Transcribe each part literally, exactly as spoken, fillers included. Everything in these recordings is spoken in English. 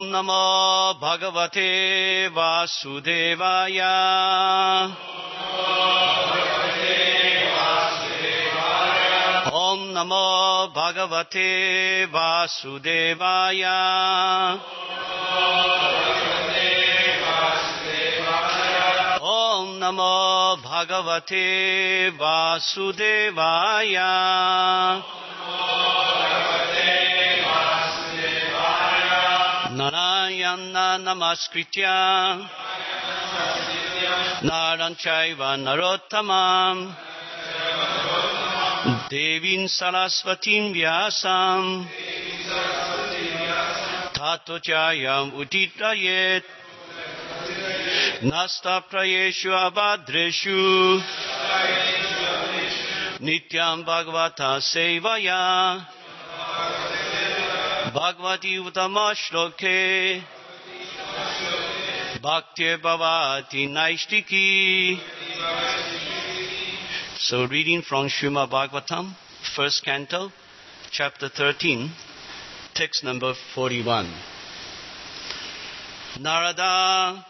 Om Namo Bhagavate Vasudevaya. Om Namo Bhagavate Vasudevaya. Om Namo Bhagavate Vasudevaya. Narayana Namaskritya Naran Chaiva Narottamam Devin Saraswatim Vyasam Tato Jayam Uditayet Nasta Prayeshu Abhadreshu Nityam Bhagavata Sevaya Bhagavati Uttama Shloke Bhakti Bhavati Naishtiki. So reading from Srimad Bhagavatam, first canto, chapter thirteen, text number forty-one. Narada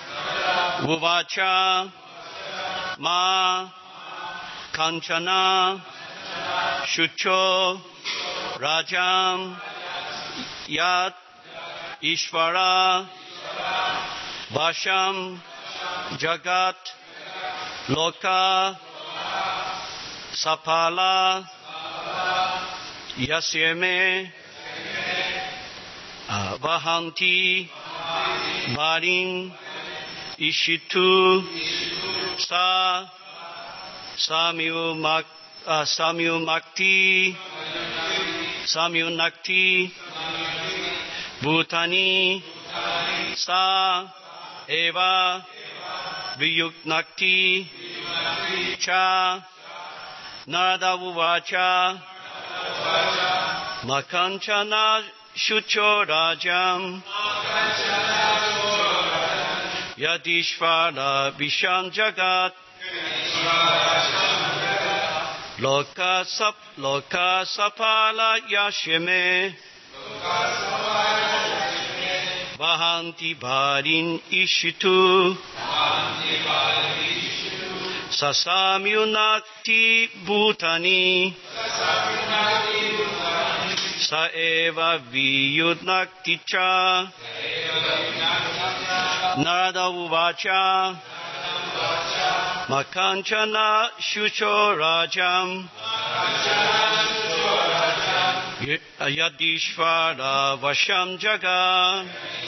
Uvacha Ma Kanchana Shucho Rajam Yat Ishvara Vasham Jagat Loka Sapala Yasyame Vahanti Varin Ishitu Sa Samyu Mak Samyu Makti Samyu Nakti Bhutani Sa Eva Viyuknakti Cha Narada Uvacha Makanchana Shucho Rajam Yadishvara Visham Jagat Loka Sap Loka Sapala Yashime Vahanti Bharin Ishitu Sasamyunakti Bhutani Saeva Viyudnakti Cha Narada Uvacha Makanchana Shucho Rajam Yadishvara Vasham Jaga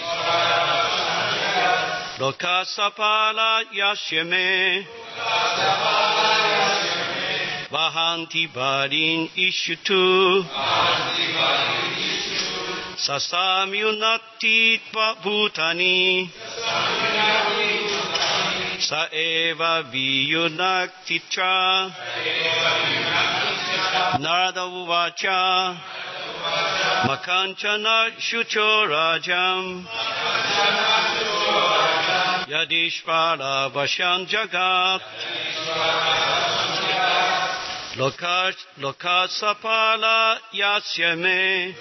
Lokasapala Yasyame Vahanti Bharin Ishutu Sasamyunati Bhutani Saeva Viyunakti Cha Narada Uvacha Makanchana Shucho Rajam Yadishvara Vasham Jagat Lokasapala Yasyame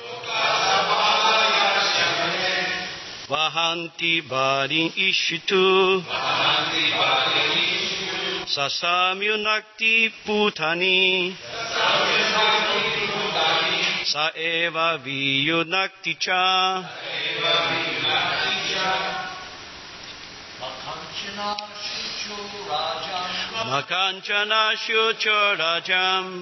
Vahanti Bharin Ishitu Sasamyunakti Bhutani Saeva Viyunakti Cha Makanchana Shucho Rajam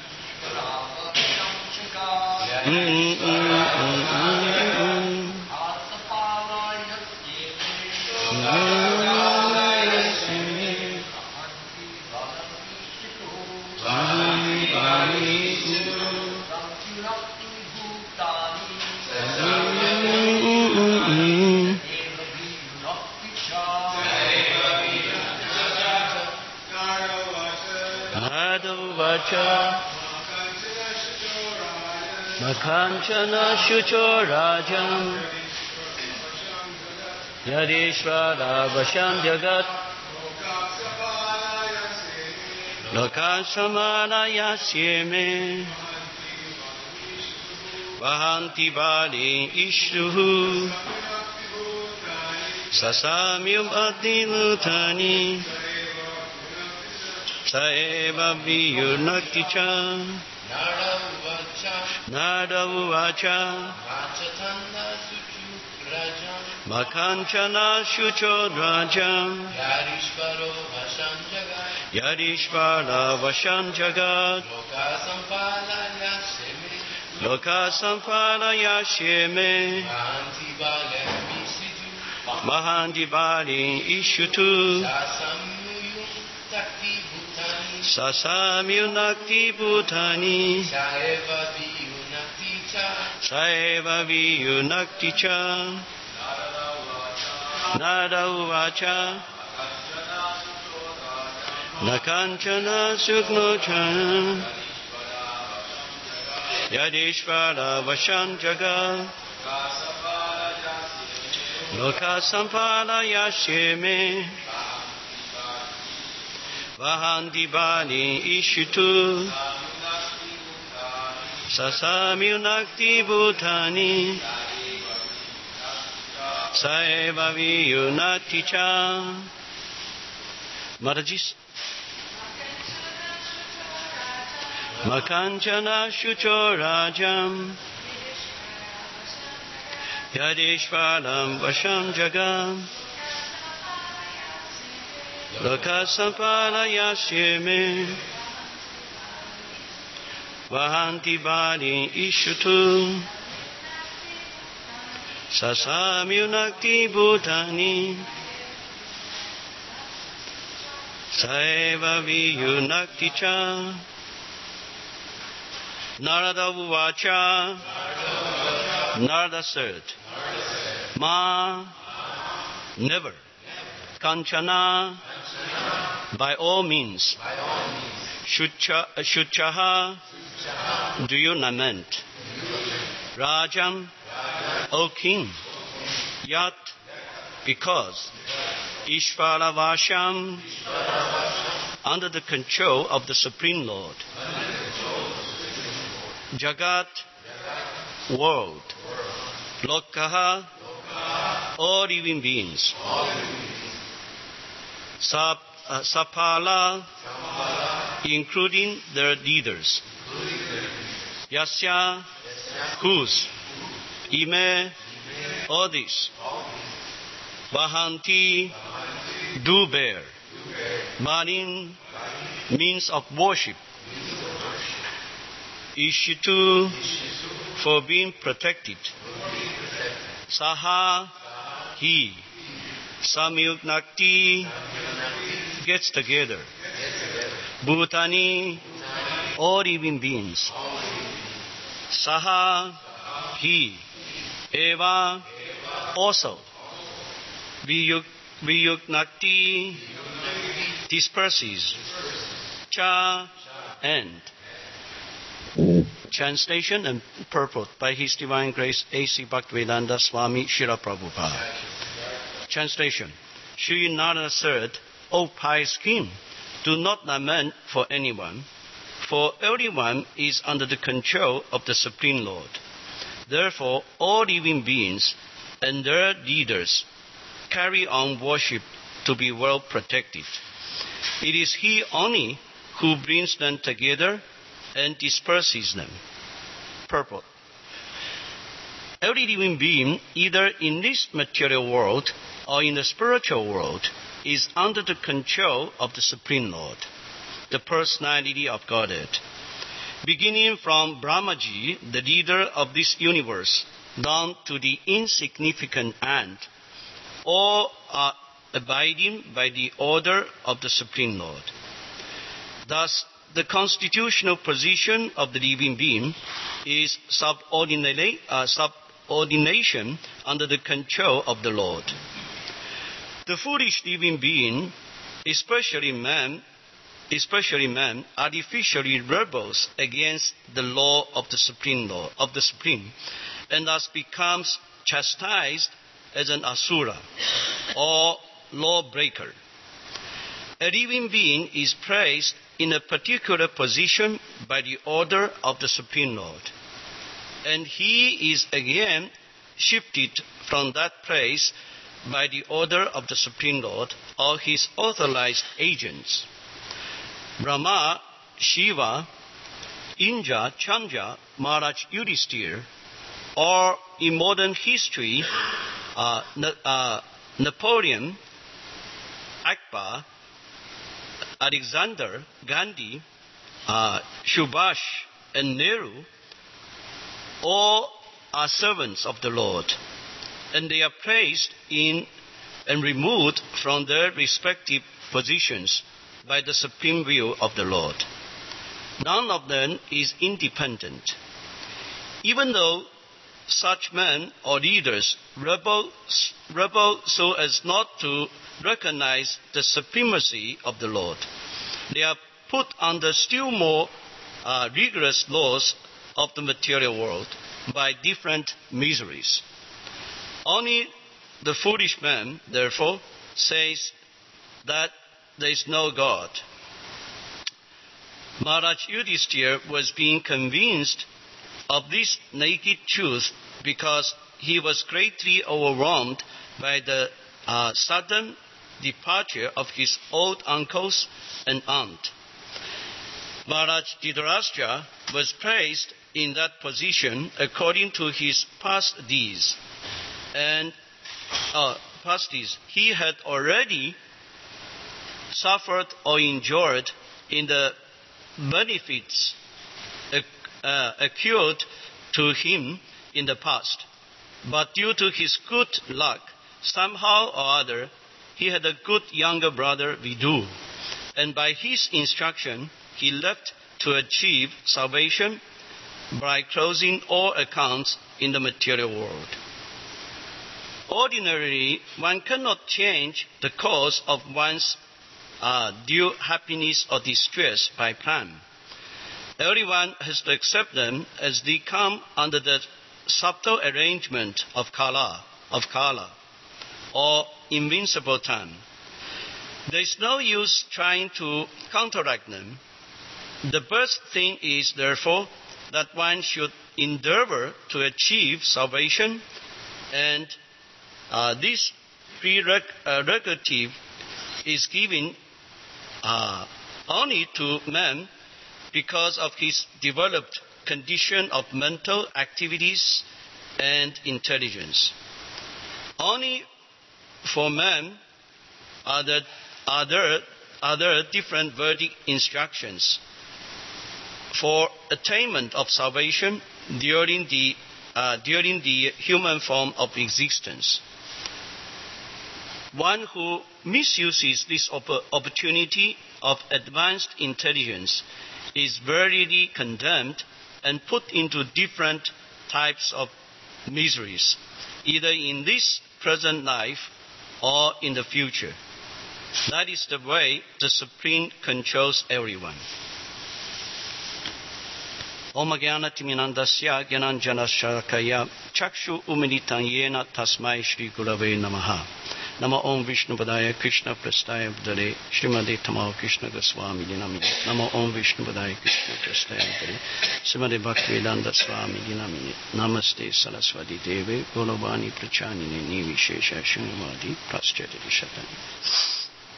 Makanchana Shucho Rajam Yadishvara Vasham Jagat Lokasamana Yasyeme Vahanti Bali Ishruhu Sasamyum Adilutani Saeva Viyunakticha Nada Uvacha Makanchana Shucho Rajam Yadishvara Vashan Jagat Loka Sampala Yasheme Mahanti Bali Ishutu Sasamyunakti Bhutani Saeva Viyunakticha Nada Uvacha Nakanchana Sugnocha Yadishvara Vashan Jagat Loka Sampala Yasheme Vahanti Bani Ishutu Sasamyunakti Bhutani Saeva Viyunakticha. Mataji. Makanchana Shucho Rajam Yadishvaram Vasham Jagam Loka Sampala Yasheme Vahanti Bani Ishutu Sasamyunakti Bhutani Saeva Viyunakticha. Narada Uvacha. Narada said, Ma, never. Kanchana, by all means. Shuchaha, do you lament? Rajam, O king. Yat, because. Ishvara Vasham, under the control of the Supreme Lord. Jagat, world. Lokaha, all living beings. Sap, uh, Sapala, including their leaders. Yasya, whose. Ime, all this. Vahanti, do bear. Manin, means of worship. Ishitu, for being protected. Saha, he. Samyuknakti, gets together. Bhutani, all living beings. Saha, he. Eva, also. Viyuk, Viyuknakti, disperses. Cha, and. Translation and purport by His Divine Grace A C Bhaktivedanta Swami Srila Prabhupada. Translation. Sri Narada said, O pious king, do not lament for anyone, for everyone is under the control of the Supreme Lord. Therefore, all living beings and their leaders carry on worship to be well protected. It is He only who brings them together and disperses them. Purport. Every living being, either in this material world or in the spiritual world, is under the control of the Supreme Lord, the personality of Godhead. Beginning from Brahmaji, the leader of this universe, down to the insignificant ant, all are abiding by the order of the Supreme Lord. Thus, the constitutional position of the living being is subordinate, uh, subordination under the control of the Lord. The foolish living being, especially man, especially man, artificially rebels against the law of the Supreme Lord, of the Supreme, and thus becomes chastised as an asura or lawbreaker. A living being is placed in a particular position by the order of the Supreme Lord, and he is again shifted from that place by the order of the Supreme Lord or his authorized agents. Brahma, Shiva, Indra, Chandra, Maharaj Yudhisthira, or in modern history, uh, uh, Napoleon, Akbar, Alexander, Gandhi, uh, Subhash, and Nehru, all are servants of the Lord, and they are placed in and removed from their respective positions by the supreme will of the Lord. None of them is independent. Even though such men or leaders rebel, rebel so as not to recognize the supremacy of the Lord, they are put under still more uh, rigorous laws of the material world by different miseries. Only the foolish man, therefore, says that there is no God. Maharaj Yudhisthira was being convinced of this naked truth because he was greatly overwhelmed by the uh, sudden departure of his old uncles and aunt. Maharaj Dhritarashtra was placed in that position according to his past deeds. And uh, past deeds, he had already suffered or enjoyed in the benefits uh, accrued to him in the past. But due to his good luck, somehow or other, he had a good younger brother, Vidu, and by his instruction, he left to achieve salvation by closing all accounts in the material world. Ordinarily, one cannot change the cause of one's uh, due happiness or distress by plan. Everyone has to accept them as they come under the subtle arrangement of kala, of kala, or invincible time. There is no use trying to counteract them. The best thing is, therefore, that one should endeavor to achieve salvation, and uh, this prerogative is given uh, only to man because of his developed condition of mental activities and intelligence. Only for man are there, are there, are there different Vedic instructions for attainment of salvation during the, uh, during the human form of existence. One who misuses this opp- opportunity of advanced intelligence is verily condemned and put into different types of miseries, either in this present life or in the future. That is the way the Supreme controls everyone. Om Jnana Timinandasya Jnananjana Shalakaya Chakshu Umilitan Yena Tasmai Shri Gurave Namaha. Nama Om Vishnu Padaya Krishna Prastaya Bhadare Srimade Tamal Krishna Goswami Dinamini. Nama Om Vishnu Padaya Krishna Prastaya Bhadare Srimade Bhaktivedanta Swami Dinamini. Namaste Saraswati Deve Golovani Prachanine Nivishesha Shunyavadi Praschati Shatani.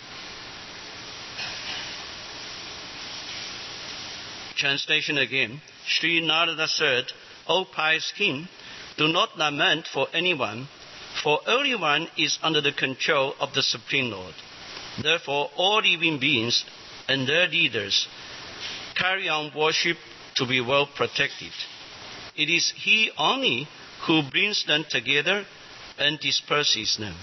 Translation again. Sri Narada said, O pious king, do not lament for anyone, for everyone is under the control of the Supreme Lord. Therefore, all living beings and their leaders carry on worship to be well protected. It is He only who brings them together and disperses them.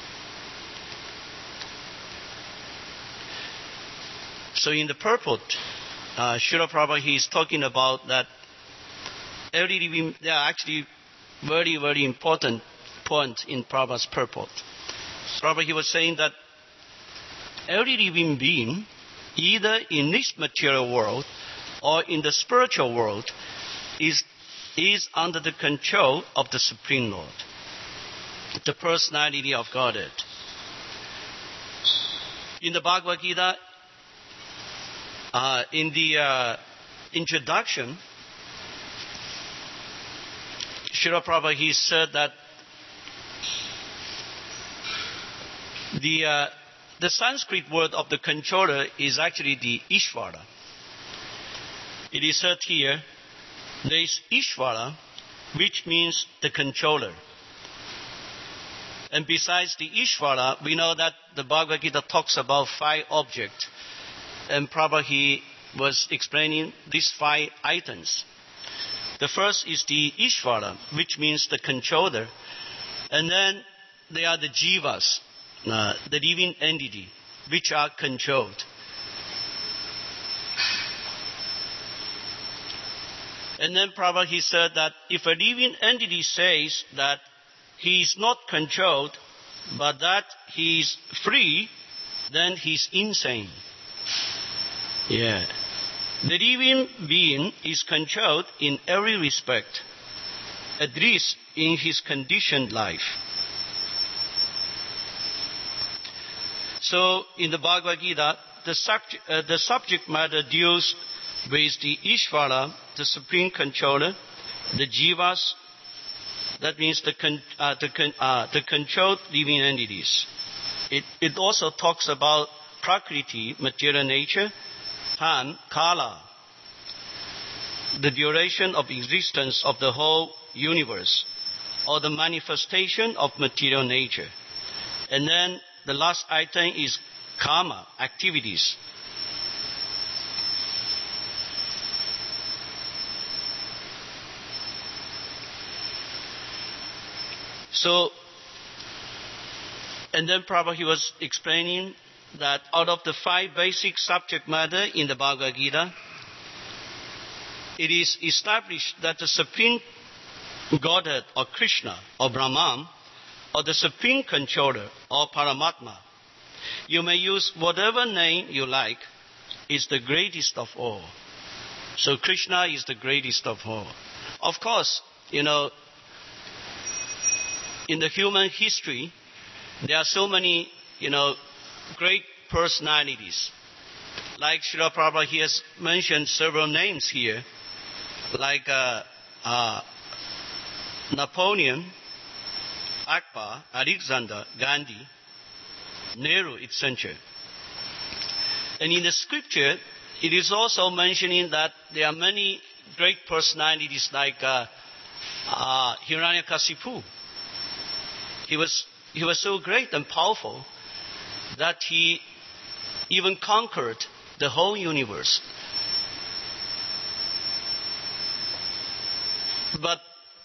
So in the purport, Uh, Srila Prabhupada, he is talking about that every living, there are actually very, very important points in Prabhupada's purport. Prabhupada, he was saying that every living being, either in this material world or in the spiritual world, is, is under the control of the Supreme Lord, the personality of Godhead. In the Bhagavad Gita, Uh, in the uh, introduction, Srila Prabhupada, he said that The, uh, the Sanskrit word of the controller is actually the Ishvara. It is said here, there is Ishvara, which means the controller. And besides the Ishvara, we know that the Bhagavad Gita talks about five objects. And Prabhupada, he was explaining these five items. The first is the Ishvara, which means the controller. And then they are the Jivas, uh, the living entity, which are controlled. And then Prabhupada, he said that if a living entity says that he is not controlled, but that he is free, then he is insane. Yeah. The living being is controlled in every respect, at least in his conditioned life. So, in the Bhagavad Gita, the subject, uh, the subject matter deals with the Ishvara, the supreme controller, the Jivas, that means the, con, uh, the, con, uh, the controlled living entities. It, it also talks about Prakriti, material nature, and Kala, the duration of existence of the whole universe, or the manifestation of material nature. And then the last item is Karma, activities. So, and then Prabhupada, he was explaining that out of the five basic subject matter in the Bhagavad Gita, it is established that the Supreme Godhead, or Krishna, or Brahman, or the Supreme Controller, or Paramatma, you may use whatever name you like, is the greatest of all. So Krishna is the greatest of all. Of course, you know, in the human history, there are so many, you know, great personalities. Like Srila Prabhupada, he has mentioned several names here, like uh, uh, Napoleon, Akbar, Alexander, Gandhi, Nehru, et cetera. And in the scripture, it is also mentioning that there are many great personalities like uh, uh, Hiranyakasipu. He was, he was so great and powerful that he even conquered the whole universe. But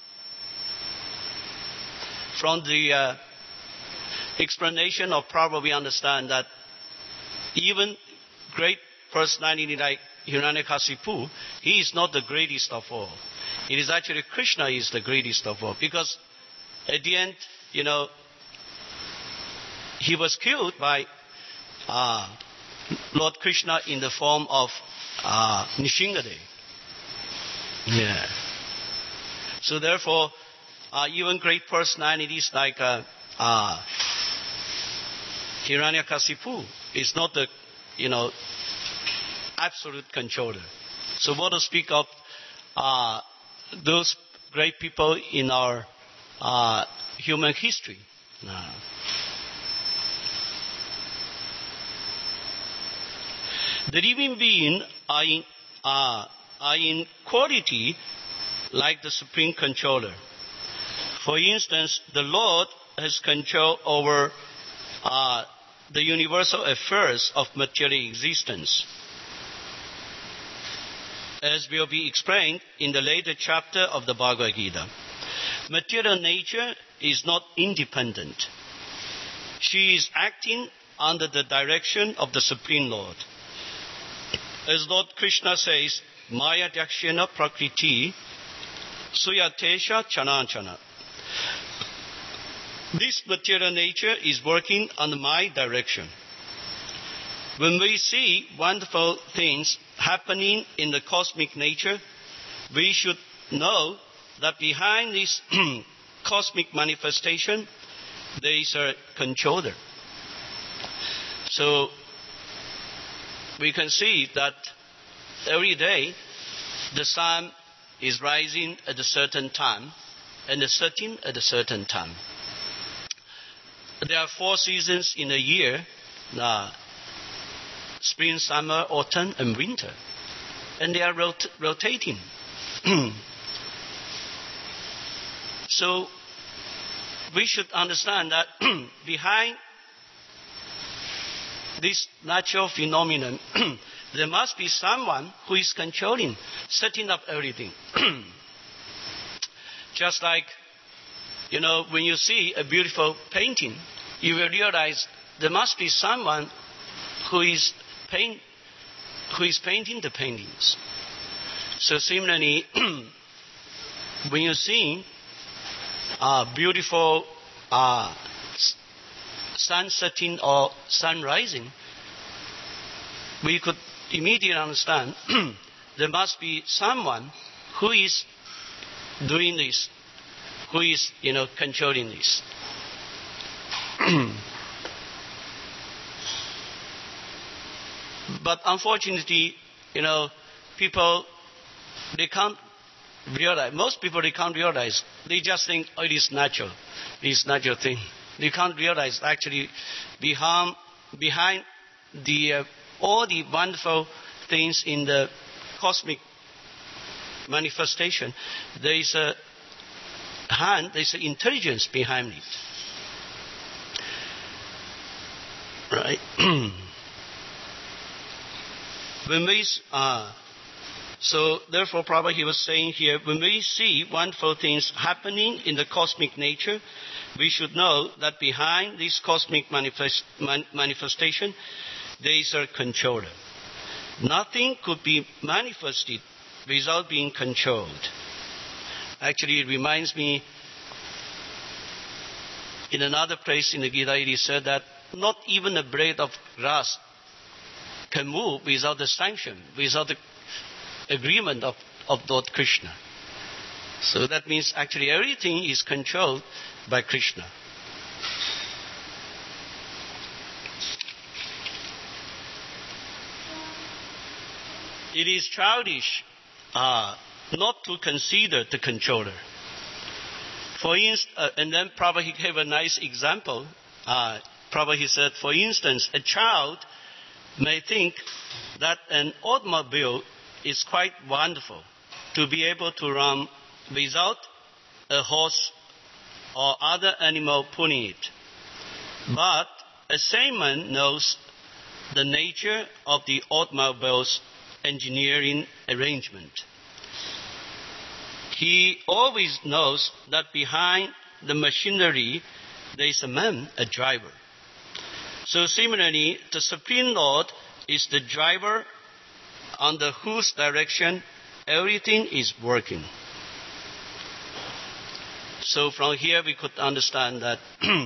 from the uh, explanation of Prabhupada, we understand that even great personality like Hiranyakasipu, he is not the greatest of all. It is actually Krishna is the greatest of all. Because at the end, you know, he was killed by uh, Lord Krishna in the form of uh, Nrsimhadev. Yeah. So therefore, uh, even great personalities like uh, uh, Hiranyakasipu is not the, you know, absolute controller. So what to speak of uh, those great people in our uh, human history? Uh, the living beings are in, uh, are in quality like the Supreme Controller. For instance, the Lord has control over uh, the universal affairs of material existence. As will be explained in the later chapter of the Bhagavad Gita, material nature is not independent. She is acting under the direction of the Supreme Lord. As Lord Krishna says, Maya Dakshina Prakriti Suyatesha Chananchana. This material nature is working under my direction. When we see wonderful things happening in the cosmic nature, we should know that behind this cosmic manifestation, there is a controller. So, we can see that every day the sun is rising at a certain time and setting at a certain time. there are four seasons in a year, uh, spring, summer, autumn, and winter. And they are rot- rotating. So we should understand that behind this natural phenomenon, there must be someone who is controlling, setting up everything. Just like, you know, when you see a beautiful painting, you will realize there must be someone who is paint, who is painting the paintings. So similarly, when you see uh, beautiful uh, sun setting or sun rising, we could immediately understand there must be someone who is doing this, who is, you know, controlling this. But unfortunately, you know, people, they can't realize, most people, they can't realize. They just think, oh, it is natural. It is natural thing. They can't realize actually behind, behind the, uh, all the wonderful things in the cosmic manifestation, there is a hand, there is an intelligence behind it. Right? When we, uh, so therefore, Prabhupada, he was saying here, when we see wonderful things happening in the cosmic nature, we should know that behind this cosmic manifest, man, manifestation, there is a controller. Nothing could be manifested without being controlled. Actually, it reminds me, in another place in the Gita, it is said that not even a blade of grass can move without the sanction, without the agreement of, of Lord Krishna. So that means actually everything is controlled by Krishna. It is childish uh, not to consider the controller. For instance, uh, and then Prabhupada he gave a nice example. Uh, Prabhupada he said, for instance, a child may think that an automobile is quite wonderful to be able to run without a horse or other animal pulling it. But a sane man knows the nature of the automobile's engineering arrangement. He always knows that behind the machinery there is a man, a driver. So similarly, the Supreme Lord is the driver under whose direction everything is working. So from here we could understand that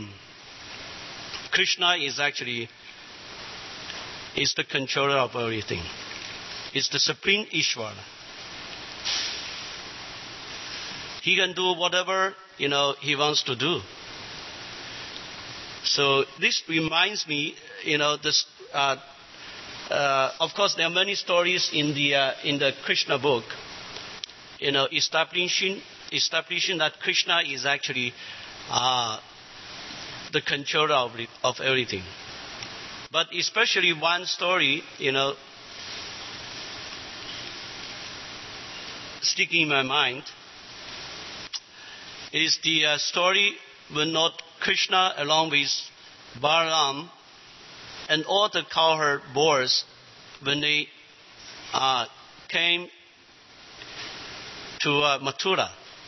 Krishna is actually is the controller of everything. It's the Supreme Ishvara. He can do whatever, you know, he wants to do. So this reminds me, you know, this. Uh, uh, of course, there are many stories in the uh, in the Krishna book, you know, establishing establishing that Krishna is actually uh, the controller of, of everything. But especially one story, you know, sticking in my mind, is the uh, story when Lord Krishna, along with Balaram and all the cowherd boys, when they uh, came to uh, Mathura.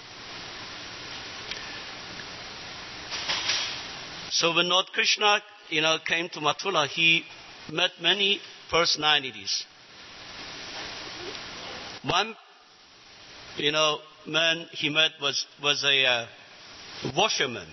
So when Lord Krishna, you know, came to Mathura, he met many personalities. One, you know, man he met was was a uh, washerman.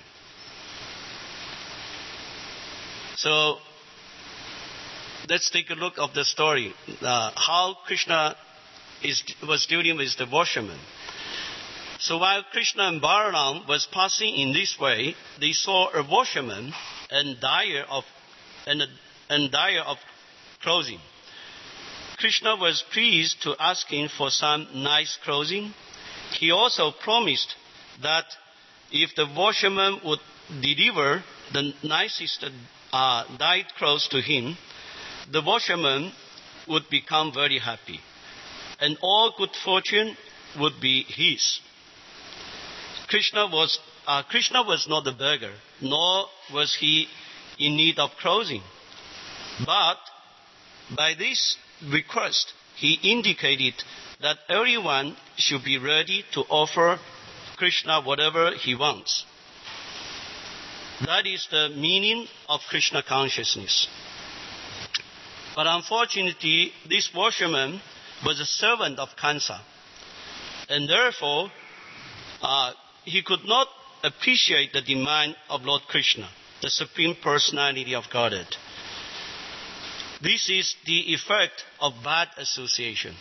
So let's take a look of the story, uh, how Krishna is, was dealing with the washerman. So while Krishna and Balaram was passing in this way, they saw a washerman and dyer of and, a, and dyer of clothing. Krishna was pleased to ask him for some nice clothing. He also promised that if the washerman would deliver the nicest uh, dyed clothes to him, the washerman would become very happy, and all good fortune would be his. Krishna was, uh, Krishna was not a beggar, nor was he in need of clothing. But by this request, he indicated that everyone should be ready to offer Krishna whatever he wants. That is the meaning of Krishna consciousness. But unfortunately, this washerman was a servant of Kamsa, and therefore uh, he could not appreciate the demand of Lord Krishna, the Supreme Personality of Godhead. This is the effect of bad association.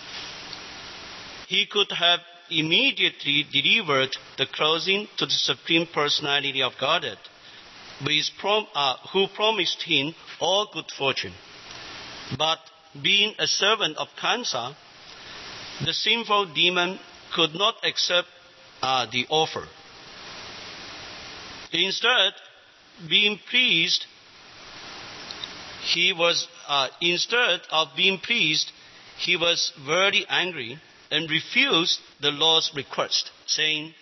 He could have immediately delivered the clothing to the Supreme Personality of Godhead, with prom- uh, who promised him all good fortune. But being a servant of Kamsa, the sinful demon could not accept uh, the offer. Instead, being pleased, he was uh, instead of being pleased, he was very angry and refused the Lord's request, saying,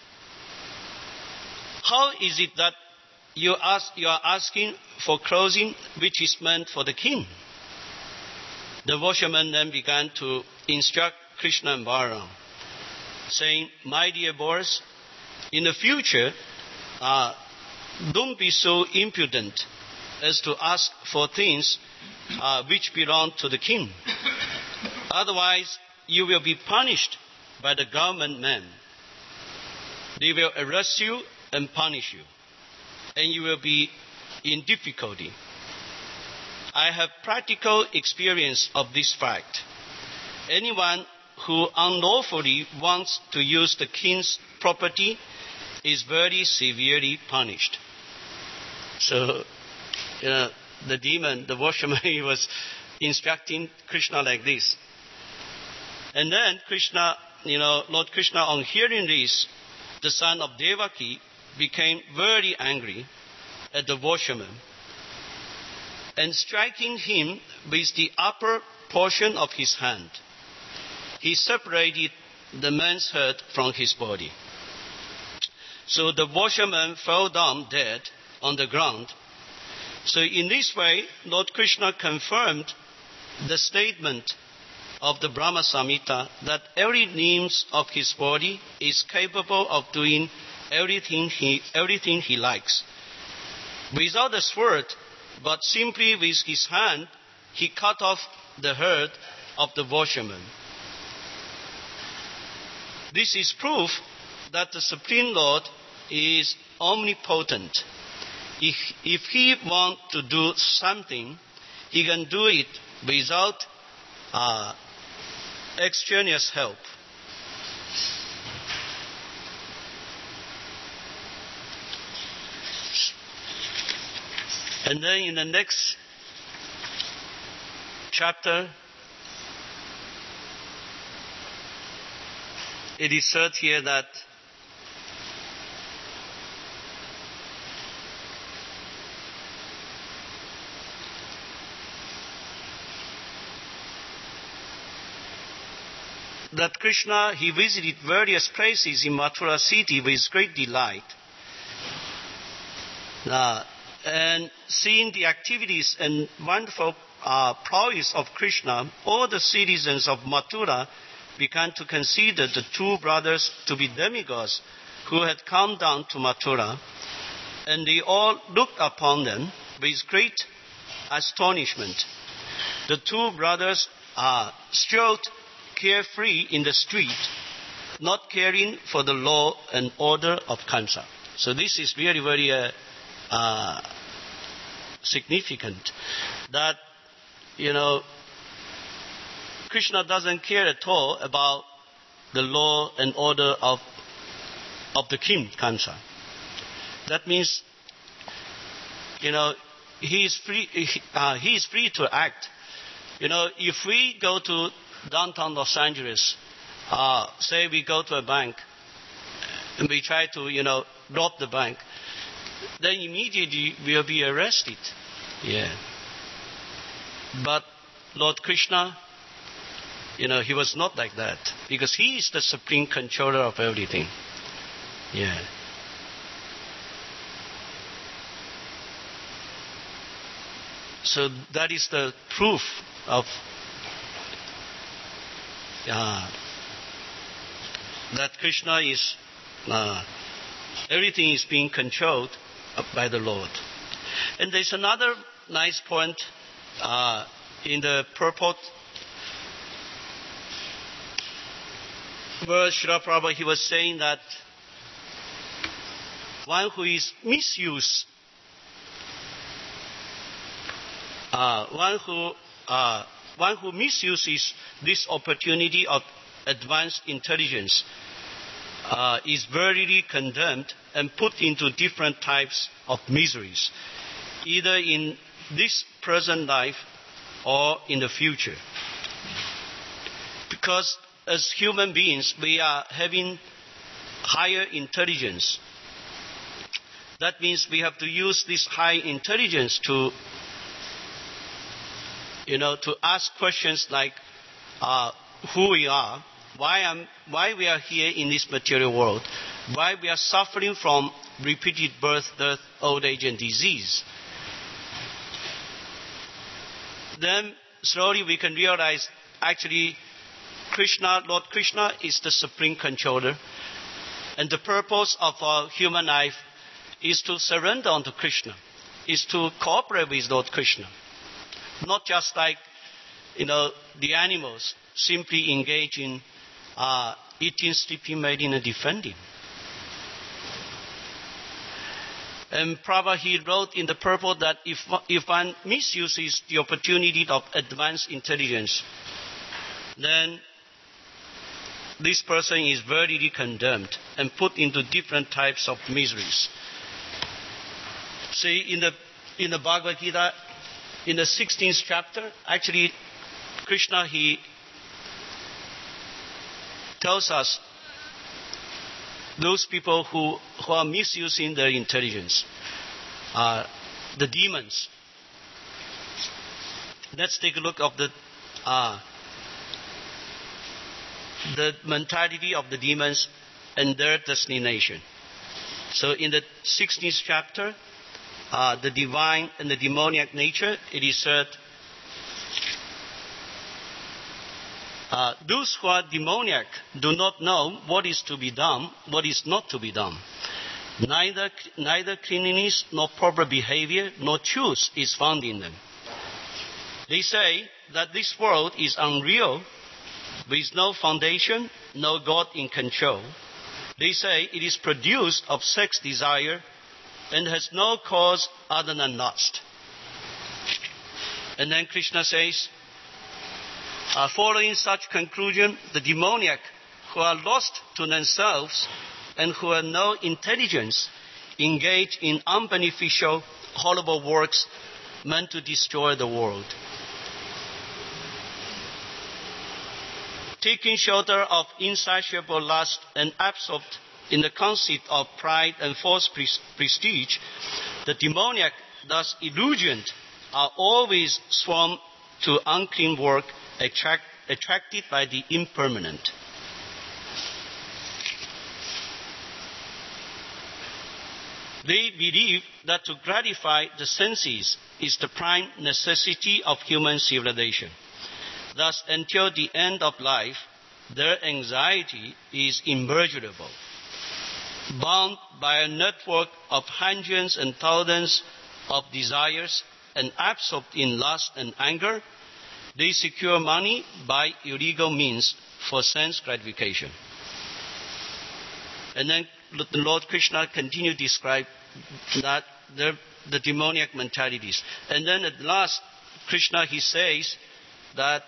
"How is it that you, ask, you are asking for clothing which is meant for the king?" The washerman then began to instruct Krishna and Balaram, saying, "My dear boys, in the future, uh, don't be so impudent as to ask for things uh, which belong to the king. Otherwise, you will be punished by the government men. They will arrest you and punish you, and you will be in difficulty. I have practical experience of this fact. Anyone who unlawfully wants to use the king's property is very severely punished." So, you know, the demon, the washerman, he was instructing Krishna like this. And then Krishna, you know, Lord Krishna, on hearing this, the son of Devaki, became very angry at the washerman, and striking him with the upper portion of his hand, he separated the man's head from his body. So the washerman fell down dead on the ground. So in this way, Lord Krishna confirmed the statement of the Brahma Samhita that every limb of his body is capable of doing everything he, everything he likes. Without a sword, but simply with his hand, he cut off the head of the washerman. This is proof that the Supreme Lord is omnipotent. If, if he wants to do something, he can do it without uh, extraneous help. And then in the next chapter, it is said here that that Krishna, he visited various places in Mathura city with great delight. Uh, and seeing the activities and wonderful uh, prowess of Krishna, all the citizens of Mathura began to consider the two brothers to be demigods who had come down to Mathura, and they all looked upon them with great astonishment. The two brothers uh, strolled carefree in the street, not caring for the law and order of Kamsa. So this is really very uh, uh, significant, that, you know, Krishna doesn't care at all about the law and order of of the king, Kamsa. That means, you know, he is free. He, uh, he is free to act. You know, if we go to downtown Los Angeles, uh, say we go to a bank and we try to, you know, rob the bank, then immediately will be arrested. Yeah. But Lord Krishna, you know, he was not like that, because he is the supreme controller of everything. Yeah. So that is the proof of uh, that Krishna is, uh, everything is being controlled by the Lord. And there's another nice point uh, in the purport where Srila Prabhupada, he was saying that one who is misused, uh, one who uh, one who misuses this opportunity of advanced intelligence uh, is verily condemned and put into different types of miseries, either in this present life or in the future. Because as human beings, we are having higher intelligence. That means we have to use this high intelligence to, you know, to ask questions like uh, who we are, why, am, why we are here in this material world, why we are suffering from repeated birth, death, old age, and disease. Then slowly we can realize actually Krishna, Lord Krishna is the supreme controller, and the purpose of our human life is to surrender unto Krishna, is to cooperate with Lord Krishna. Not just like, you know, the animals simply engage in uh, eating, sleeping, mating, and defending. And Prabhupada, he wrote in the purport that if, if one misuses the opportunity of advanced intelligence, then this person is verily condemned and put into different types of miseries. See, in the in the Bhagavad Gita, in the sixteenth chapter, actually, Krishna, he tells us those people who, who are misusing their intelligence, uh, the demons. Let's take a look of the uh, the mentality of the demons and their destination. So in the sixteenth chapter, uh, the divine and the demoniac nature, it is said, uh, those who are demoniac do not know what is to be done, what is not to be done. Neither, neither cleanliness nor proper behavior nor truth is found in them. They say that this world is unreal, with no foundation, no God in control. They say it is produced of sex desire and has no cause other than lust. And then Krishna says, uh, following such conclusion, the demoniac, who are lost to themselves and who have no intelligence, engage in unbeneficial, horrible works meant to destroy the world. Taking shelter of insatiable lust and absorbed in the conceit of pride and false prestige, the demoniac, thus illusioned, are always swarmed to unclean work, attract, attracted by the impermanent. They believe that to gratify the senses is the prime necessity of human civilization. Thus, until the end of life, their anxiety is immeasurable. Bound by a network of hundreds and thousands of desires and absorbed in lust and anger, they secure money by illegal means for sense gratification. And then the Lord Krishna continued to describe that the, the demoniac mentalities. And then at last, Krishna, he says that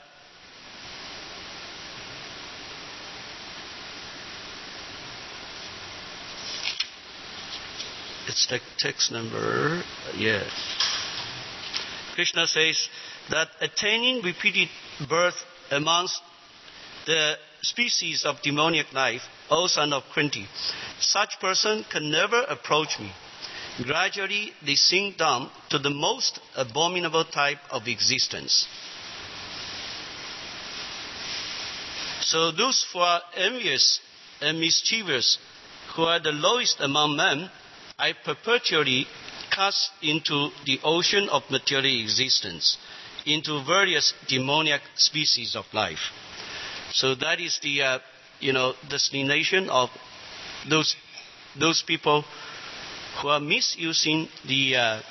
it's the text number, yeah. Krishna says that attaining repeated birth amongst the species of demoniac life, O son of Kunti, such person can never approach me. Gradually, they sink down to the most abominable type of existence. So those who are envious and mischievous, who are the lowest among men, I perpetually cast into the ocean of material existence, into various demoniac species of life. So that is the, uh, you know, destination of those those people who are misusing the uh,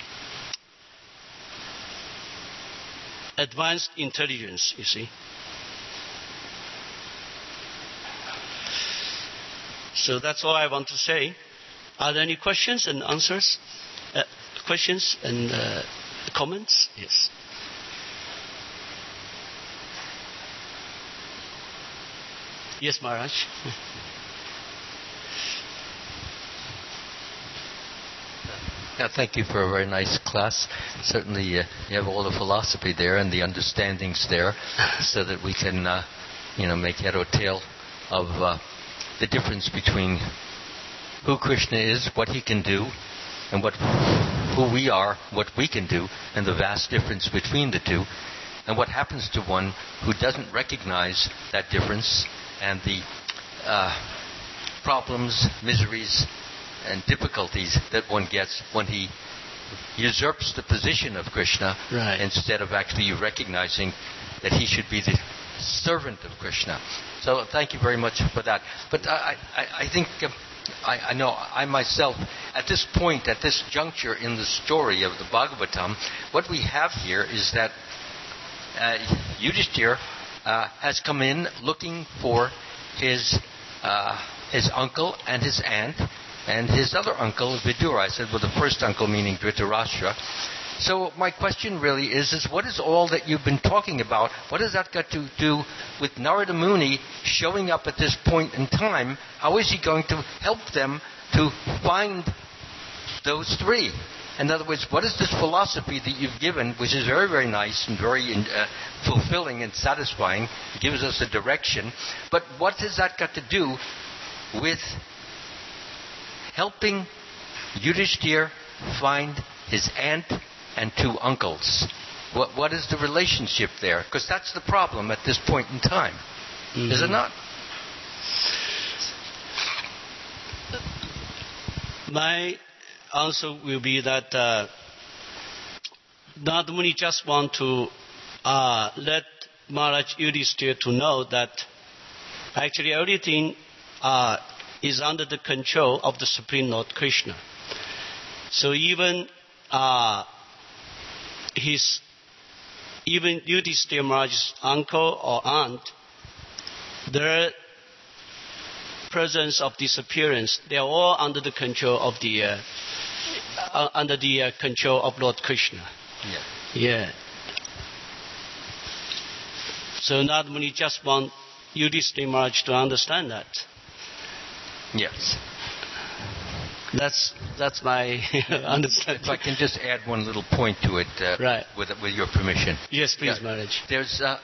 advanced intelligence, you see. So that's all I want to say. Are there any questions and answers? Uh, questions and uh, comments? Yes. Yes, Maharaj. Yeah, thank you for a very nice class. Certainly uh, you have all the philosophy there and the understandings there so that we can, uh, you know, make head or tail of uh, the difference between who Krishna is, what he can do, and what who we are, what we can do, and the vast difference between the two, and what happens to one who doesn't recognize that difference and the uh, problems, miseries, and difficulties that one gets when he usurps the position of Krishna, right, instead of actually recognizing that he should be the servant of Krishna. So thank you very much for that. But I, I, I think, uh, I, I know I myself, at this point, at this juncture in the story of the Bhagavatam, what we have here is that uh, Yudhishthira uh, has come in looking for his uh, his uncle and his aunt, and his other uncle, Vidura. I said, well, the first uncle meaning Dhritarashtra. So my question really is, is what is all that you've been talking about? What has that got to do with Narada Muni showing up at this point in time? How is he going to help them to find those three? In other words, what is this philosophy that you've given, which is very, very nice and very uh, fulfilling and satisfying? It gives us a direction. But what has that got to do with helping Yudhishthira find his aunt and two uncles? What what is the relationship there? Because that's the problem at this point in time. Mm-hmm. Is it not? My answer will be that uh, Narada Muni just want to uh, let Maharaj Yudhishthira to know that actually everything uh, is under the control of the Supreme Lord Krishna. So even uh, his, even Yudhishthira Maharaj's uncle or aunt, their presence of disappearance, they are all under the control of the uh, uh, under the uh, control of Lord Krishna. Yeah. Yeah. So Narada Muni just want Yudhishthira Maharaj to understand that. Yes. That's that's my understanding. If I can just add one little point to it, uh, right. with with your permission. Yes, please, yeah. Maharaj. There's uh,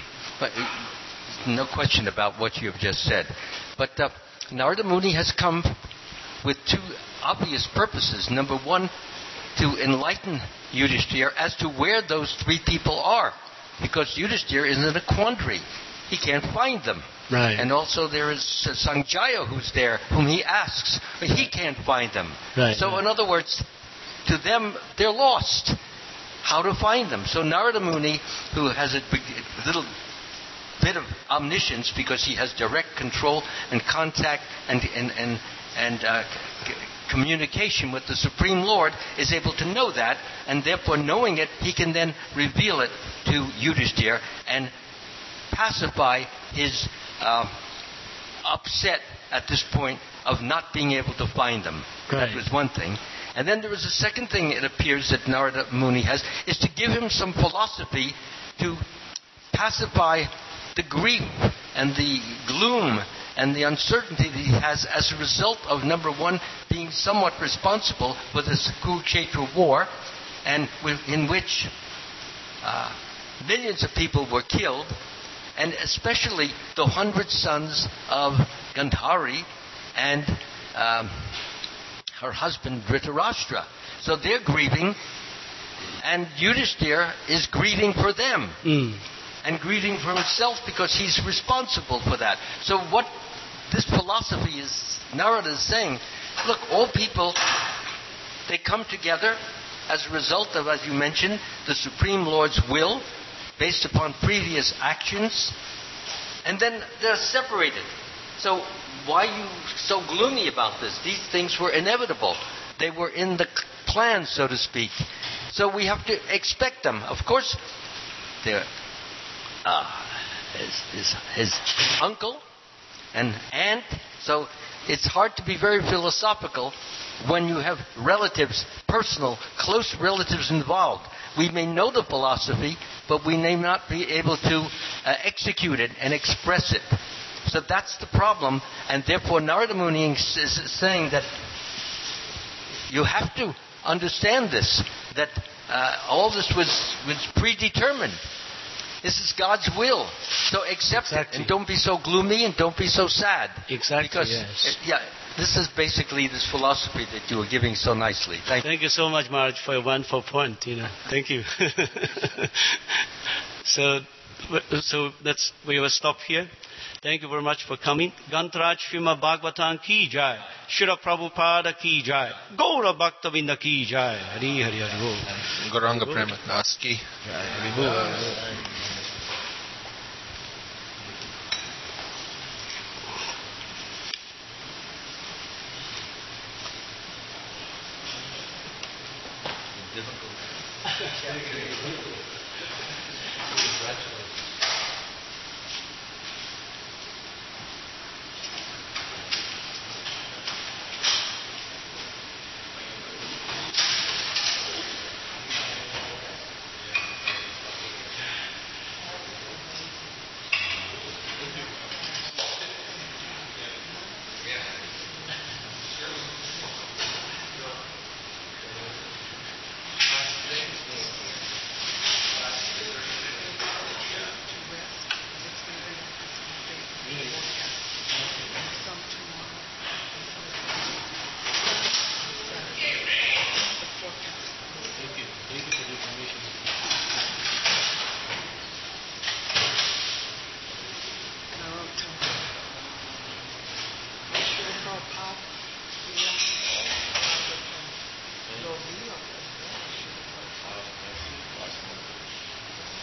no question about what you have just said, but uh, Narada Muni has come with two obvious purposes. Number one, to enlighten Yudhishthira as to where those three people are, because Yudhishthira is in a quandary. He can't find them. Right. And also there is uh, Sanjaya who's there, whom he asks, but he can't find them. Right, so right. in other words, to them, they're lost. How to find them? So Narada Muni, who has a big, little bit of omniscience because he has direct control and contact and and and, and uh, c- communication with the Supreme Lord, is able to know that, and therefore knowing it, he can then reveal it to Yudhishthira and pacify his uh, upset at this point of not being able to find them. Right. That was one thing. And then there was a second thing it appears that Narada Muni has, is to give him some philosophy to pacify the grief and the gloom and the uncertainty that he has as a result of, number one, being somewhat responsible for this Kurukshetra war, and with, in which uh, millions of people were killed, and especially the hundred sons of Gandhari and um, her husband Dhritarashtra. So they're grieving, and Yudhishthira is grieving for them. Mm. And grieving for himself because he's responsible for that. So what this philosophy is, Narada is saying, look, all people, they come together as a result of, as you mentioned, the Supreme Lord's will, based upon previous actions, and then they're separated. So why are you so gloomy about this? These things were inevitable. They were in the plan, so to speak. So we have to expect them. Of course, they're Uh, his, his, his uncle and aunt. So it's hard to be very philosophical when you have relatives, personal, close relatives involved. We may know the philosophy, but we may not be able to uh, execute it and express it. So that's the problem, and therefore Narada Muni is saying that you have to understand this, that uh, all this was, was predetermined. This is God's will. So accept exactly. it and don't be so gloomy and don't be so sad. Exactly, because, yes. It, yeah, this is basically this philosophy that you were giving so nicely. Thank, Thank you so much, Maharaj, for your wonderful point. You know, thank you. so, so that's we will stop here. Thank you very much for coming. Gantaraj Srimad Bhagavatam ki jai. Srila Prabhupada ki jai. Gaura Bhaktavinda ki jai. Hari Hari Hari Bol. Gauranga Premadas ki jai. Hari Bol. Difficult.